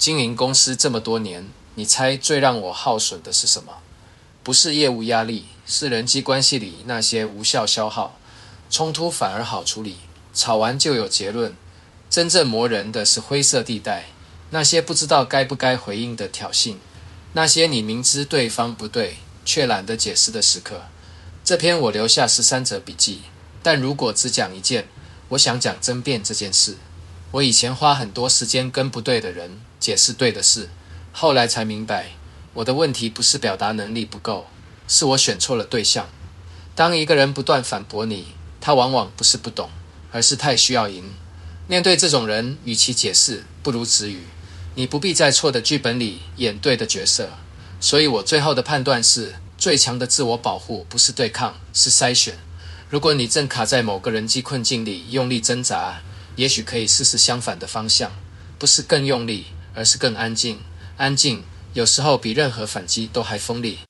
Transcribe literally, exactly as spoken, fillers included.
经营公司这么多年，你猜最让我耗损的是什么？不是业务压力，是人际关系里那些无效消耗。冲突反而好处理，吵完就有结论。真正磨人的是灰色地带，那些不知道该不该回应的挑衅，那些你明知对方不对，却懒得解释的时刻。这篇我留下十三则笔记，但如果只讲一件，我想讲争辩这件事。我以前花很多时间跟不对的人解释对的事，后来才明白，我的问题不是表达能力不够，是我选错了对象。当一个人不断反驳你，他往往不是不懂，而是太需要赢。面对这种人，与其解释，不如止语。你不必在错的剧本里演对的角色。所以我最后的判断是，最强的自我保护不是对抗，是筛选。如果你正卡在某个人际困境里用力挣扎，也许可以试试相反的方向，不是更用力，而是更安静。安静有时候比任何反击都还锋利。